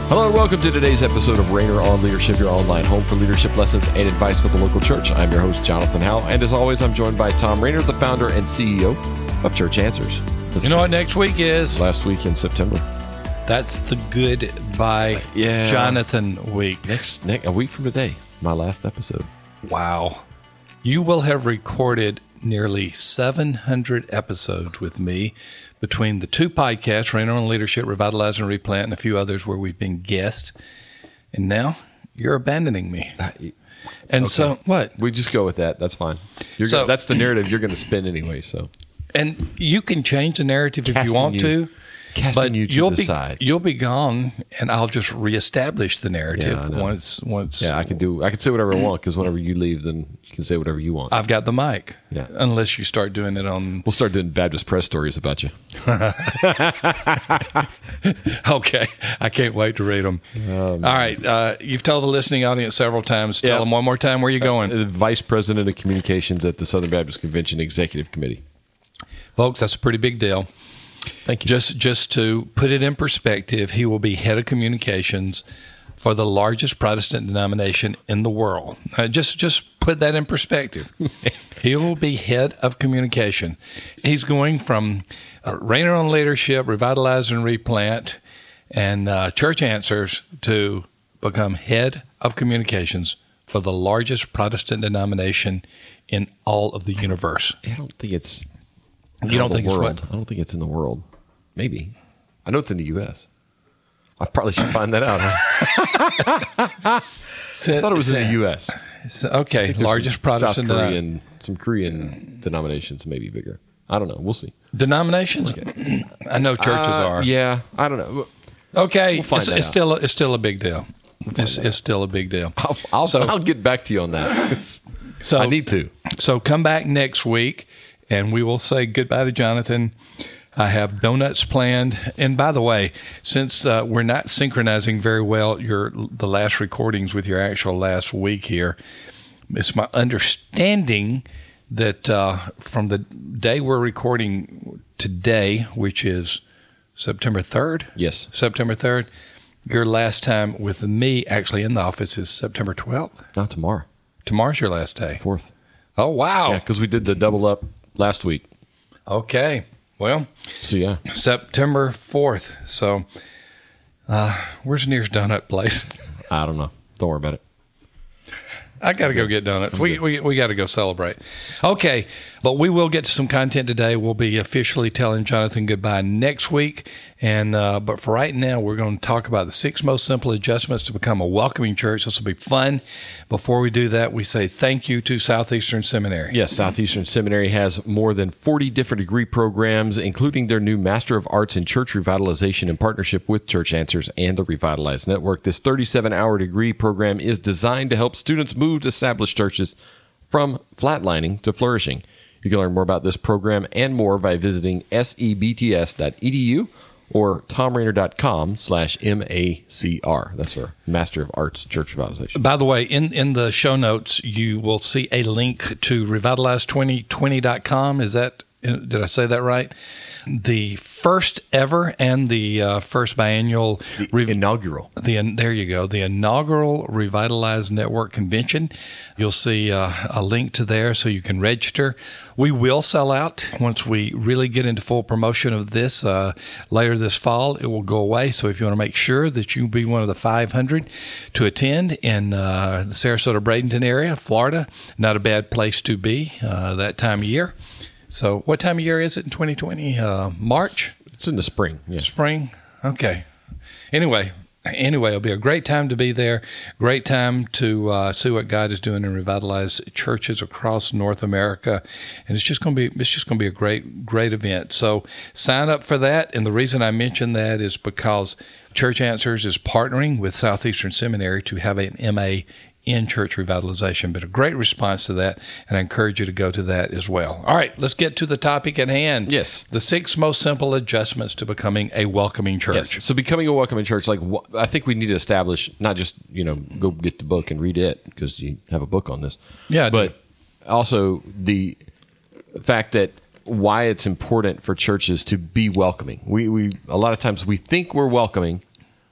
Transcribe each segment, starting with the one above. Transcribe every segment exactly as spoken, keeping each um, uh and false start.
Hello and welcome to today's episode of Rainer on Leadership, your online home for leadership lessons and advice for the local church. I'm your host, Jonathan Howell, and as always, I'm joined by Tom Rainer, the founder and C E O of Church Answers. This you know what next week is? Last week in September. That's the Goodbye yeah. Jonathan week. Next, next, a week from today, my last episode. Wow. You will have recorded nearly seven hundred episodes with me between the two podcasts, Rainer on Leadership, Revitalize and Replant, and a few others where we've been guests. And now you're abandoning me. Uh, and okay. so, what? We just go with that. That's fine. You're so, gonna, that's the narrative you're going to spin anyway. So, and you can change the narrative if casting you want you, to. Casting but you to you'll the be, side. You'll be gone, and I'll just reestablish the narrative yeah, once. Once. Yeah, I can do. I can say whatever I want because whenever you leave, then you can say whatever you want. I've got the mic. Yeah. Unless you start doing it on. We'll start doing Baptist press stories about you. Okay, I can't wait to read them. Um, All right, uh, you've told the listening audience several times. Tell yeah. them one more time where you're going. Uh, Vice President of Communications at the Southern Baptist Convention Executive Committee. Folks, that's a pretty big deal. Thank you. Just just to put it in perspective, he will be head of communications for the largest Protestant denomination in the world. Uh, just just put that in perspective. He will be head of communication. He's going from uh, Rainer on Leadership, Revitalize and Replant, and uh, Church Answers to become head of communications for the largest Protestant denomination in all of the universe. I don't think it's... You don't think world. it's what? I don't think it's in the world. Maybe. I know it's in the U S I probably should find that out. Huh? so, I thought it was so, in the U S So, okay, largest Protestant South Korean, some Korean denominations may be bigger. I don't know. We'll see. Denominations? Okay. I know churches uh, are. Yeah, I don't know. Okay, we'll find it's, that it's out. still it's still a big deal. We'll it's, it's still a big deal. I'll, I'll, so, I'll get back to you on that. so I need to. So come back next week. And we will say goodbye to Jonathan. I have donuts planned. And by the way, since uh, we're not synchronizing very well your the last recordings with your actual last week here, it's my understanding that uh, from the day we're recording today, which is September third? Yes. September third. Your last time with me actually in the office is September twelfth. Not tomorrow. Tomorrow's your last day. fourth. Oh, wow. Yeah, because we did the double up last week. Okay. Well, so yeah, September fourth. So, uh, where's the nearest donut place? I don't know. Don't worry about it. I got to go get donuts. We we we got to go celebrate. Okay, but we will get to some content today. We'll be officially telling Jonathan goodbye next week. And uh, but for right now, we're going to talk about the six most simple adjustments to become a welcoming church. This will be fun. Before we do that, we say thank you to Southeastern Seminary. Yes, Southeastern Seminary has more than forty different degree programs, including their new Master of Arts in Church Revitalization in partnership with Church Answers and the Revitalize Network. This thirty-seven hour degree program is designed to help students move to established churches from flatlining to flourishing. You can learn more about this program and more by visiting sebts dot e d u or tomrainer.com slash M-A-C-R. That's our Master of Arts Church Revitalization. By the way, in, in the show notes, you will see a link to revitalize twenty twenty dot com. Is that, did I say that right? The first ever and the uh, first biannual. The rev- inaugural. The There you go. The inaugural Revitalize Network Convention. You'll see uh, a link to there so you can register. We will sell out once we really get into full promotion of this uh, later this fall. It will go away. So if you want to make sure that you be one of the five hundred to attend in uh, the Sarasota-Bradenton area, Florida, not a bad place to be uh, that time of year. So what time of year is it in twenty twenty? Uh, March? It's in the spring. Yeah. Spring? Okay. Anyway, anyway, it'll be a great time to be there. Great time to uh, see what God is doing and revitalize churches across North America. And it's just going to be it's just going to be a great, great event. So sign up for that. And the reason I mention that is because Church Answers is partnering with Southeastern Seminary to have an M A in church revitalization. But a great response to that, and I encourage you to go to that as well. All right, let's get to the topic at hand. Yes. The six most simple adjustments to becoming a welcoming church. Yes. So becoming a welcoming church, like wh- I think we need to establish, not just, you know, go get the book and read it because you have a book on this. Yeah, I do. But also the fact that why it's important for churches to be welcoming. We we a lot of times we think we're welcoming,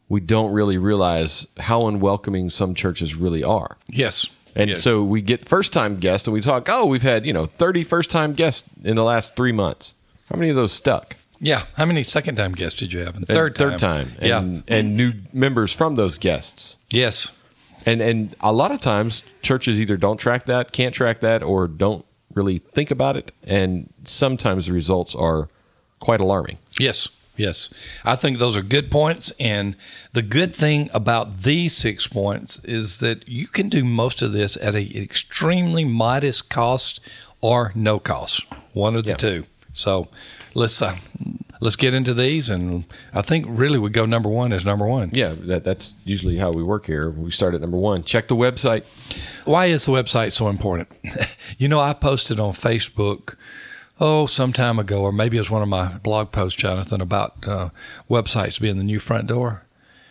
we don't really realize how unwelcoming some churches really are. Yes. And yes. so we get first-time guests, and we talk, oh, we've had, you know, thirty first-time guests in the last three months. How many of those stuck? Yeah. How many second-time guests did you have? And And third time. Third time. Yeah. And, and new members from those guests. Yes. And and a lot of times, churches either don't track that, can't track that, or don't really think about it. And sometimes the results are quite alarming. Yes. Yes. I think those are good points. And the good thing about these six points is that you can do most of this at an extremely modest cost or no cost, one of the Yeah. two. So let's uh, let's get into these. And I think really we go number one as number one. Yeah, that, that's usually how we work here. We start at number one. Check the website. Why is the website so important? You know, I posted on Facebook, oh, some time ago, or maybe it was one of my blog posts, Jonathan, about uh, websites being the new front door.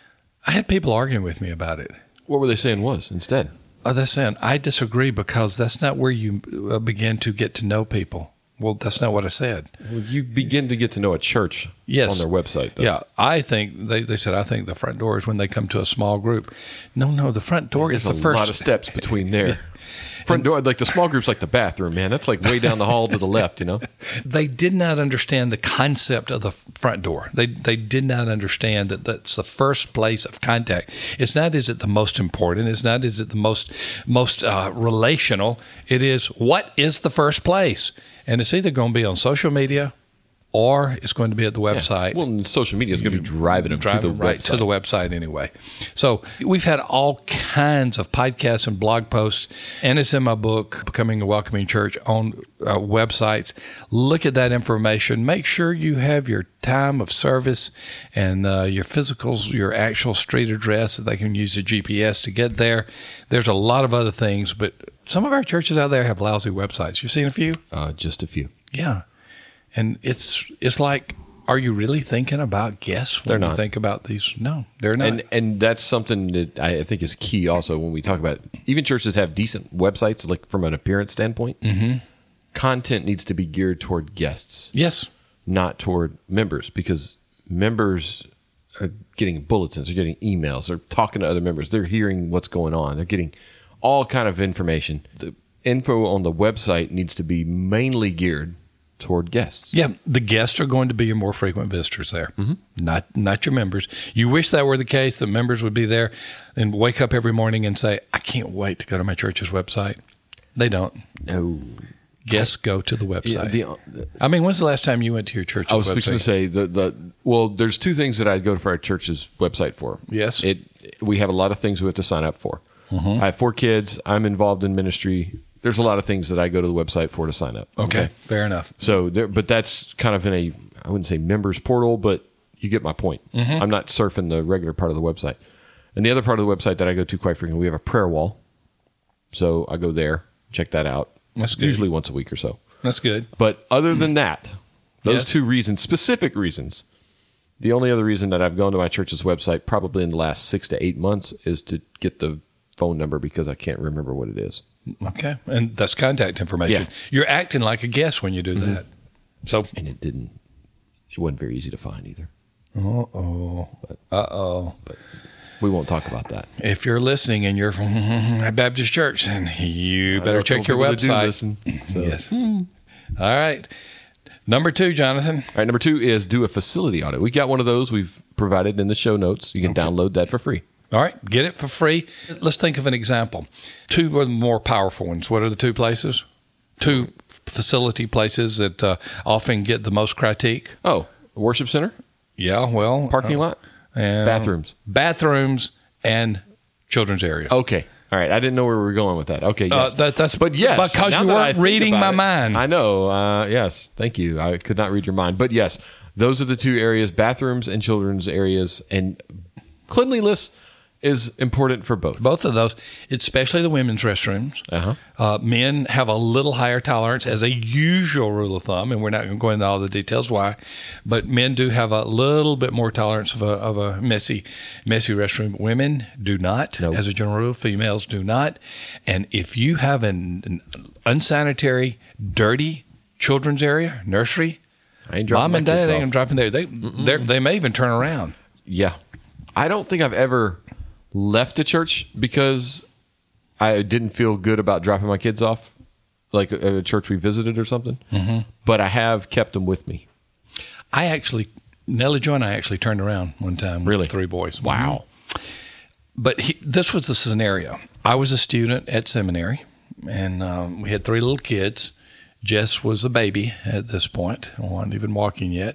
I had people arguing with me about it. What were they saying was instead? Oh, they're saying, I disagree because that's not where you uh, begin to get to know people. Well, that's not what I said. Well, you begin to get to know a church Yes. on their website, though. Yeah, I think, they, they said, I think the front door is when they come to a small group. No, no, the front door is There's the a first. lot of steps between there. Front door, like the small group's like the bathroom, man. That's like way down the hall to the left, you know? They did not understand the concept of the front door. They they did not understand that that's the first place of contact. It's not is it the most important. It's not is it the most most uh, relational. It is what is the first place, and it's either going to be on social media, or it's going to be at the website. Well, and social media is going to be driving them Drive to the them right website. to the website anyway. So we've had all kinds of podcasts and blog posts, and it's in my book, Becoming a Welcoming Church, on uh, websites. Look at that information. Make sure you have your time of service and uh, your physicals, your actual street address, that they can use the G P S to get there. There's a lot of other things, but some of our churches out there have lousy websites. You've seen a few? Uh, just a few. Yeah. And it's it's like, are you really thinking about guests when They're you not. think about these? No, they're not. And and that's something that I think is key also when we talk about even churches have decent websites, like from an appearance standpoint. Mm-hmm. Content needs to be geared toward guests, yes. not toward members, because members are getting bulletins, they're getting emails, they're talking to other members, they're hearing what's going on, they're getting all kind of information. The info on the website needs to be mainly geared toward guests. Yeah, the guests are going to be your more frequent visitors there, mm-hmm. not not your members. You wish that were the case, that members would be there and wake up every morning and say, I can't wait to go to my church's website. They don't. No. Guests go to the website. Yeah, the, I mean, when's the last time you went to your church's I was website? fixing to say the the well. There's two things that I go for our church's website for. Yes. it we have a lot of things we have to sign up for. Mm-hmm. I have four kids. I'm involved in ministry. There's a lot of things that I go to the website for to sign up. Okay, fair enough. So there, but that's kind of in a I wouldn't say members portal, but you get my point. Mm-hmm. I'm not surfing the regular part of the website. And the other part of the website that I go to quite frequently, we have a prayer wall. So I go there, check that out. That's good. Usually once a week or so. That's good. But other than that, those Yes. two reasons, specific reasons, the only other reason that I've gone to my church's website probably in the last six to eight months is to get the phone number because I can't remember what it is. Okay, and that's contact information. Yeah. You're acting like a guest when you do that. So, And it didn't, it wasn't very easy to find either. uh-oh, uh-oh. But we won't talk about that. If you're listening and you're from a Baptist church, then you better know check people your that do website. listen, so. Yes. All right. Number two, Jonathan. All right, number two is do a facility audit. We got one of those we've provided in the show notes. You can download that for free. All right, get it for free. Let's think of an example. Two of the more powerful ones. What are the two places? Two facility places that uh, often get the most critique. Oh, a worship center, Yeah, well, parking uh, lot, and bathrooms. bathrooms, and children's area. Okay. All right. I didn't know where we were going with that. Okay. Yes. Uh, that, that's but yes. because now you that I weren't think reading about my it, mind. I know. Uh, yes. Thank you. I could not read your mind. But yes, those are the two areas, bathrooms and children's areas. And cleanliness is important for both. Both of those, especially the women's restrooms. Uh-huh. Uh, men have a little higher tolerance as a usual rule of thumb, and we're not going to go into all the details why, but men do have a little bit more tolerance of a, of a messy, messy restroom. Women do not, Nope. as a general rule. Females do not. And if you have an, an unsanitary, dirty children's area, nursery, I ain't dropping mom my and dad kids ain't off. dropping there. They they they may even turn around. Yeah. I don't think I've ever left a church because I didn't feel good about dropping my kids off, like a, a church we visited or something. Mm-hmm. But I have kept them with me. I actually, Nellie Jo and I actually turned around one time with Really? three boys. Wow. Mm-hmm. But he, this was the scenario. I was a student at seminary, and um, we had three little kids. Jess was a baby at this point, wasn't even walking yet.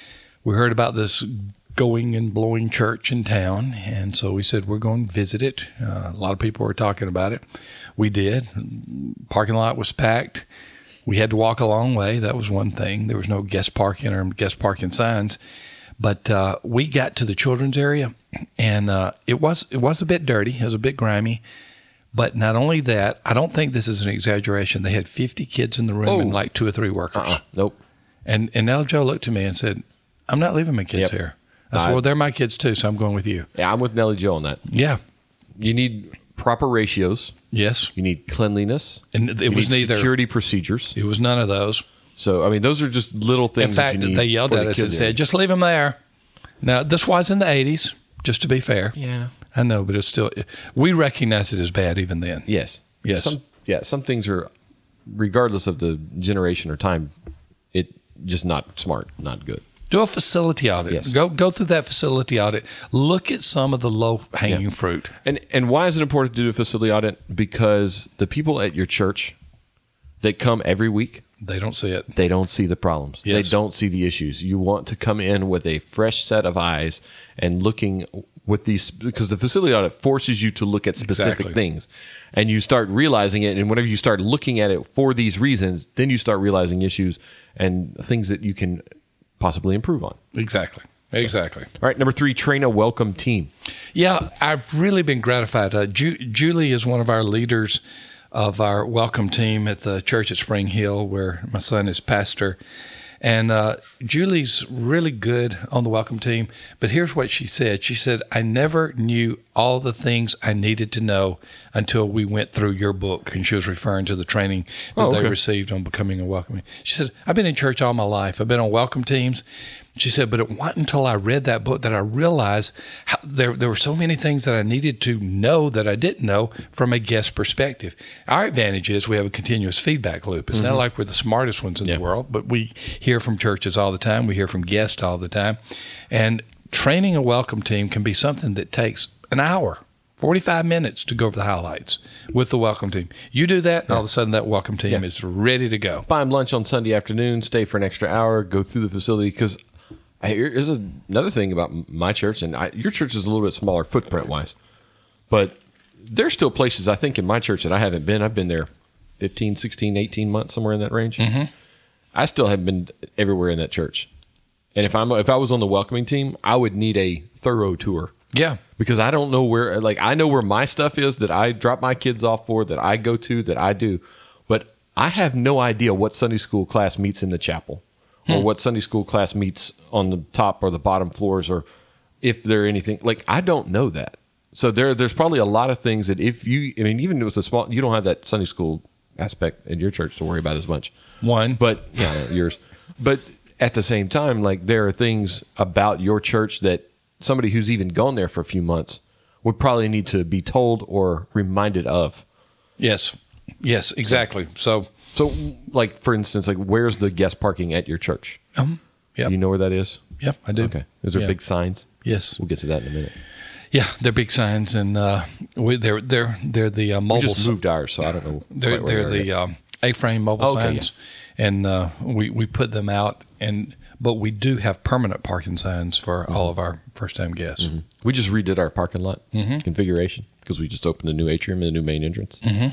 We heard about this going and blowing church in town, and so we said we're going to visit it. Uh, a lot of people were talking about it. We did. Parking lot was packed. We had to walk a long way. That was one thing. There was no guest parking or guest parking signs. But uh, we got to the children's area, and uh, it was it was a bit dirty. It was a bit grimy. But not only that, I don't think this is an exaggeration. They had fifty kids in the room Oh. and like two or three workers. Uh-uh. Nope. And and Nellie Jo looked at me and said, I'm not leaving my kids Yep. here. I said, I- well, they're my kids too, so I'm going with you. Yeah, I'm with Nellie Jo on that. Yeah. You need proper ratios. Yes. You need cleanliness. And it You was need neither. security procedures. It was none of those. So, I mean, those are just little things. In fact, that you need they yelled for at the us and kids said, area. just leave them there. Now, this was in the eighties, just to be fair. Yeah. I know, but it's still, we recognize it as bad even then. Yes. Yes. Some, yeah. Some things are, regardless of the generation or time, it just not smart, not good. Do a facility audit. Yes. Go go through that facility audit. Look at some of the low-hanging Yeah. fruit. And and why is it important to do a facility audit? Because the people at your church that come every week, They don't see it. they don't see the problems. Yes. They don't see the issues. You want to come in with a fresh set of eyes and looking with these, because the facility audit forces you to look at specific Exactly. things, and you start realizing it. And whenever you start looking at it for these reasons, then you start realizing issues and things that you can possibly improve on. Exactly. Exactly. All right, number three, train a welcome team. Yeah, I've really been gratified. Uh, Ju- Julie is one of our leaders of our welcome team at the church at Spring Hill, where my son is pastor. And uh, Julie's really good on the welcome team. But here's what she said. She said, I never knew all the things I needed to know until we went through your book. And she was referring to the training that Oh, they okay. received on becoming a welcome. She said, I've been in church all my life. I've been on welcome teams. She said, but it wasn't until I read that book that I realized how there, there were so many things that I needed to know that I didn't know from a guest perspective. Our advantage is we have a continuous feedback loop. It's not like we're the smartest ones in Yeah. the world, but we hear from churches all the time. We hear from guests all the time. And training a welcome team can be something that takes an hour, forty-five minutes to go over the highlights with the welcome team. You do that, and all of a sudden that welcome team Yeah. is ready to go. Buy them lunch on Sunday afternoon, stay for an extra hour, go through the facility. Because here's another thing about my church, and I, your church is a little bit smaller footprint wise, but there's still places I think in my church that I haven't been. I've been there fifteen, sixteen, eighteen months, somewhere in that range. Mm-hmm. I still haven't been everywhere in that church. And if I'm if I was on the welcoming team, I would need a thorough tour. Yeah. Because I don't know where, like, I know where my stuff is that I drop my kids off for, that I go to, that I do. But I have no idea what Sunday school class meets in the chapel or what Sunday school class meets on the top or the bottom floors, or if there anything, like, I don't know that. So there, there's probably a lot of things that if you, I mean, even if it was a small, you don't have that Sunday school aspect in your church to worry about as much. One. But, yeah, yours. But at the same time, like, there are things about your church that somebody who's even gone there for a few months would probably need to be told or reminded of. Yes. Yes, exactly. So, So, like, for instance, like, where's the guest parking at your church? um, yeah. Do you know where that is? Yep, I do. Okay. Is there Yeah. big signs? Yes. We'll get to that in a minute. Yeah, they're big signs, and uh, we, they're they're they're the uh, We mobile. just moved ours, so I don't know. They're quite where they're they are the yet. um, A-frame mobile Okay, signs, and uh, we we put them out, and but we do have permanent parking signs for Mm-hmm. all of our first-time guests. We just redid our parking lot configuration because we just opened a new atrium and a new main entrance. Mm-hmm.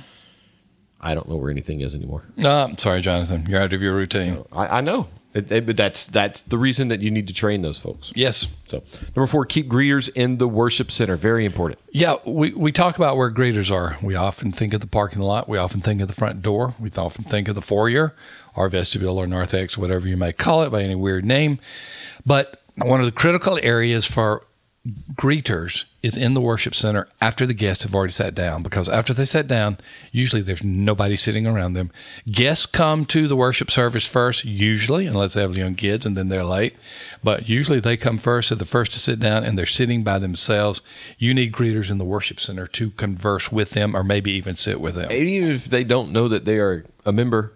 I don't know where anything is anymore. No, I'm sorry, Jonathan, you're out of your routine. I, I know, it, it- but that's that's the reason that you need to train those folks. Yes. So, number four, keep greeters in the worship center. Very important. Yeah, we, we talk about where greeters are. We often think of the parking lot. We often think of the front door. We often think of the foyer, or vestibule, or narthex, whatever you may call it by any weird name. But one of the critical areas for greeters is in the worship center after the guests have already sat down, because after they sat down, usually there's nobody sitting around them. Guests come to the worship service first, usually, unless they have young kids and then they're late. But usually they come first, they're the first to sit down, and they're sitting by themselves. You need greeters in the worship center to converse with them or maybe even sit with them. Even if they don't know that they are a member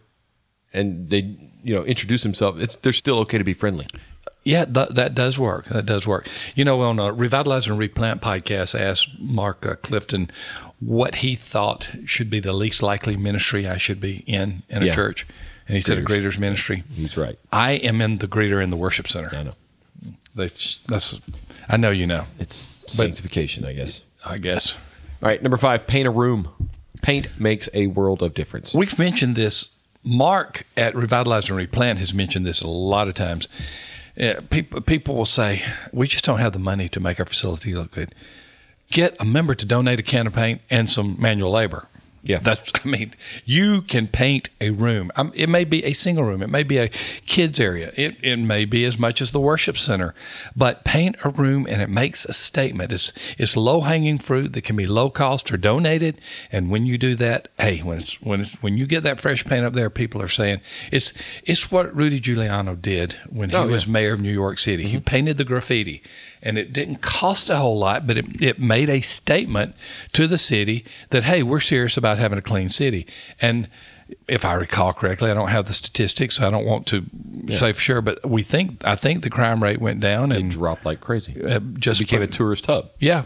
and they, you know, introduce themselves, it's they're still okay to be friendly. Yeah, th- that does work. That does work. You know, on a Revitalize and Replant podcast, I asked Mark uh, Clifton what he thought should be the least likely ministry I should be in in a Yeah. church. And he said a greeter's ministry. He's right. I am in the greeter in the worship center. I know. They, that's, I know you know. It's sanctification, I guess. I guess. All right, number five, paint a room. Paint makes a world of difference. We've mentioned this. Mark at Revitalize and Replant has mentioned this a lot of times. Uh, people, people will say, we just don't have the money to make our facility look good. Get a member to donate a can of paint and some manual labor. Yeah. That's, I mean, you can paint a room. Um, it may be a single room. It may be a kids area. It, it may be as much as the worship center, but paint a room and it makes a statement. It's, it's low hanging fruit that can be low cost or donated. And when you do that, hey, when it's, when it's, when you get that fresh paint up there, people are saying it's, it's what Rudy Giuliano did when he Oh, yeah. was mayor of New York City. Mm-hmm. He painted the graffiti. And it didn't cost a whole lot, but it, it made a statement to the city that, hey, we're serious about having a clean city. And if I recall correctly, I don't have the statistics, so I don't want to yeah. say for sure, but we think, I think the crime rate went down. And it dropped like crazy. Uh, just it became a tourist hub. Yeah.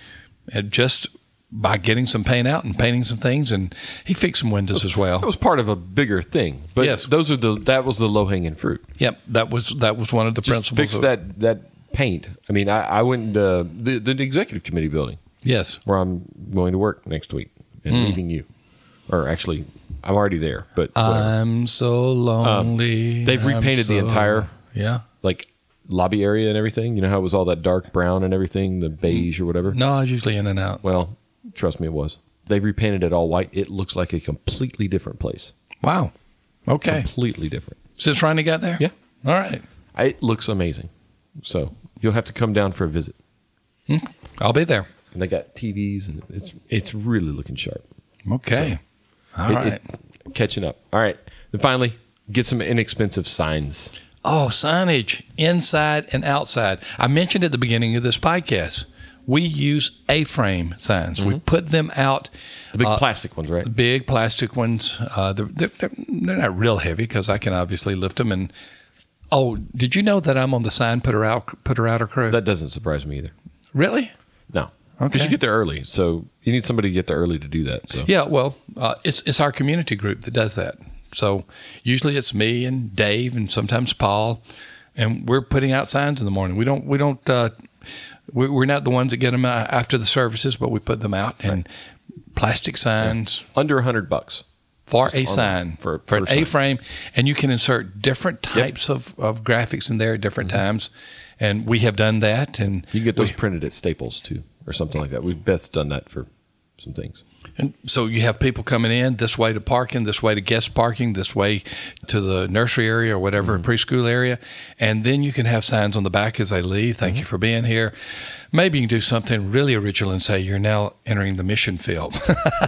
And just by getting some paint out and painting some things, and he fixed some windows as well. It was part of a bigger thing. But yes. those are the, that was the low-hanging fruit. Yep. That was, that was one of the Just principles. Fix of, that, that paint. I mean, I, I went to the, the executive committee building. Yes. Where I'm going to work next week and mm. leaving you. Or actually, I'm already there. But whatever. I'm so lonely. Um, they've repainted so, the entire yeah, like lobby area and everything. You know how it was all that dark brown and everything, the beige or whatever? No, I was usually in and out. Well, trust me, it was. They've repainted it all white. It looks like a completely different place. Wow. Okay. Completely different. Since Ronnie got there? Yeah. All right. It looks amazing. So you'll have to come down for a visit. Hmm. I'll be there. And they got T Vs, and it's it's really looking sharp. Okay. So, all it, right. It, catching up. All right. And finally, get some inexpensive signs. Oh, signage, inside and outside. I mentioned at the beginning of this podcast, we use A-frame signs. Mm-hmm. We put them out. The big uh, plastic ones, right? The big plastic ones. Uh, they're, they're, they're not real heavy because I can obviously lift them. And oh, did you know that I'm on the sign putter out putter outer crew? That doesn't surprise me either. Really? No. Okay. Because you get there early, so you need somebody to get there early to do that. So yeah, well, uh, it's it's our community group that does that. So usually it's me and Dave and sometimes Paul, and we're putting out signs in the morning. We don't we don't uh, we're not the ones that get them after the services, but we put them out and right. plastic signs yeah. under a hundred bucks for a sign for, for an sign. A-frame, and you can insert different types yep. of, of graphics in there at different mm-hmm. times. And we have done that, and you can get those we, printed at Staples too, or something like that. We've Beth's done that for some things. And so you have people coming in this way to parking, this way to guest parking, this way to the nursery area or whatever, mm-hmm. preschool area. And then you can have signs on the back as they leave. Thank mm-hmm. you for being here. Maybe you can do something really original and say, you're now entering the mission field.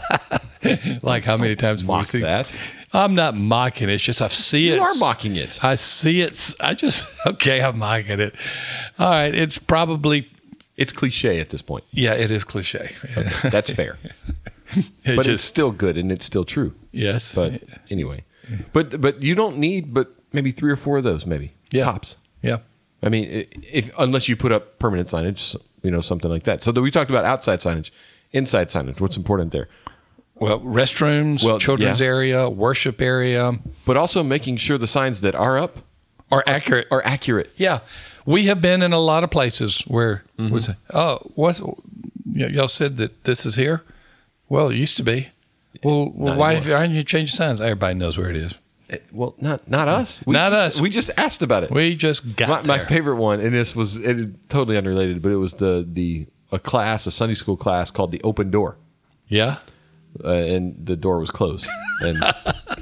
Like how many times have we seen that? I'm not mocking it. It's just I see it. You are mocking it. I see it. I just, okay, I'm mocking it. All right. It's probably. It's cliche at this point. Yeah, it is cliche. Okay, that's fair. It but just, it's still good and it's still true. Yes. But anyway, but but you don't need but maybe three or four of those, maybe yeah. tops. Yeah. I mean, if unless you put up permanent signage, you know, something like that. So that we talked about outside signage, inside signage. What's important there? Well, restrooms, well, children's yeah. area, worship area, but also making sure the signs that are up are accurate. Are accurate. Yeah, we have been in a lot of places where mm-hmm. we say, "Oh, what's y- y'all said that this is here?" Well, it used to be. Well, well why have you, why didn't you change the signs? Everybody knows where it is. It, well, not not us. We not just, us. We just asked about it. We just got my, there. My favorite one, and this was it, totally unrelated, but it was the the a class, a Sunday school class called the Open Door. Yeah. Uh, and the door was closed. And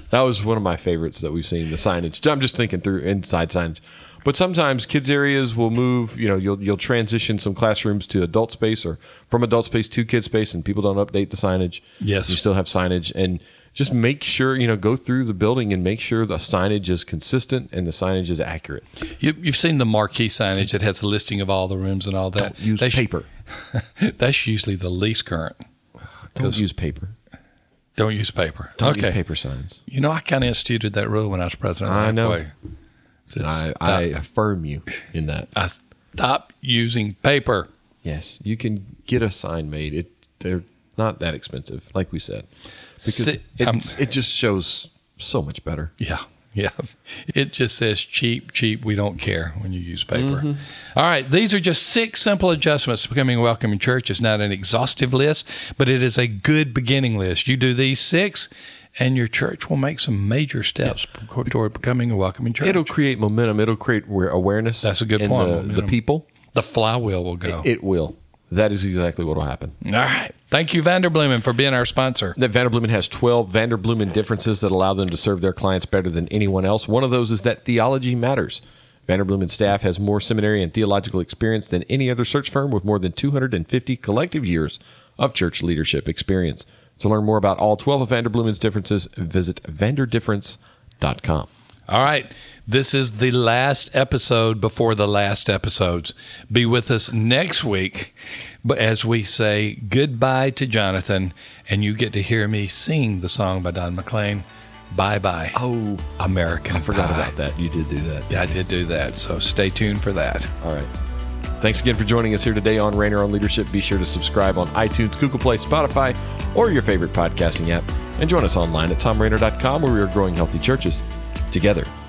That was one of my favorites that we've seen, the signage. I'm just thinking through inside signage. But sometimes kids areas will move, you know, you'll you'll transition some classrooms to adult space or from adult space to kid space, and people don't update the signage. Yes. You still have signage. And just make sure, you know, go through the building and make sure the signage is consistent and the signage is accurate. You, you've seen the marquee signage that has a listing of all the rooms and all that. Don't use that's, paper. That's usually the least current. Don't use paper. Don't use paper. Don't okay. use paper signs. You know, I kind of instituted that rule when I was president. I know. Halfway. So I, I affirm you in that. I stop using paper. Yes, you can get a sign made. It they're not that expensive, like we said, because Si- it, um, it just shows so much better. Yeah, yeah. It just says cheap, cheap. We don't care when you use paper. Mm-hmm. All right. These are just six simple adjustments to becoming a welcoming church. It's not an exhaustive list, but it is a good beginning list. You do these six, and your church will make some major steps yeah. toward becoming a welcoming church. It'll create momentum. It'll create awareness. That's a good in point. The, the people. The flywheel will go. It, it will. That is exactly what will happen. All right. Thank you, Vanderbloemen, for being our sponsor. That Vanderbloemen has twelve Vanderbloemen differences that allow them to serve their clients better than anyone else. One of those is that theology matters. Vanderbloemen staff has more seminary and theological experience than any other search firm with more than two hundred fifty collective years of church leadership experience. To learn more about all twelve of Vanderbloemen's differences, visit vander difference dot com. All right. This is the last episode before the last episodes. Be with us next week but as we say goodbye to Jonathan, and you get to hear me sing the song by Don McLean, Bye Bye. Oh, American I forgot Pie. about that. You did do that. Yeah, I did do that. So stay tuned for that. All right. Thanks again for joining us here today on Rainer on Leadership. Be sure to subscribe on iTunes, Google Play, Spotify, or your favorite podcasting app. And join us online at tom rainer dot com, where we are growing healthy churches together.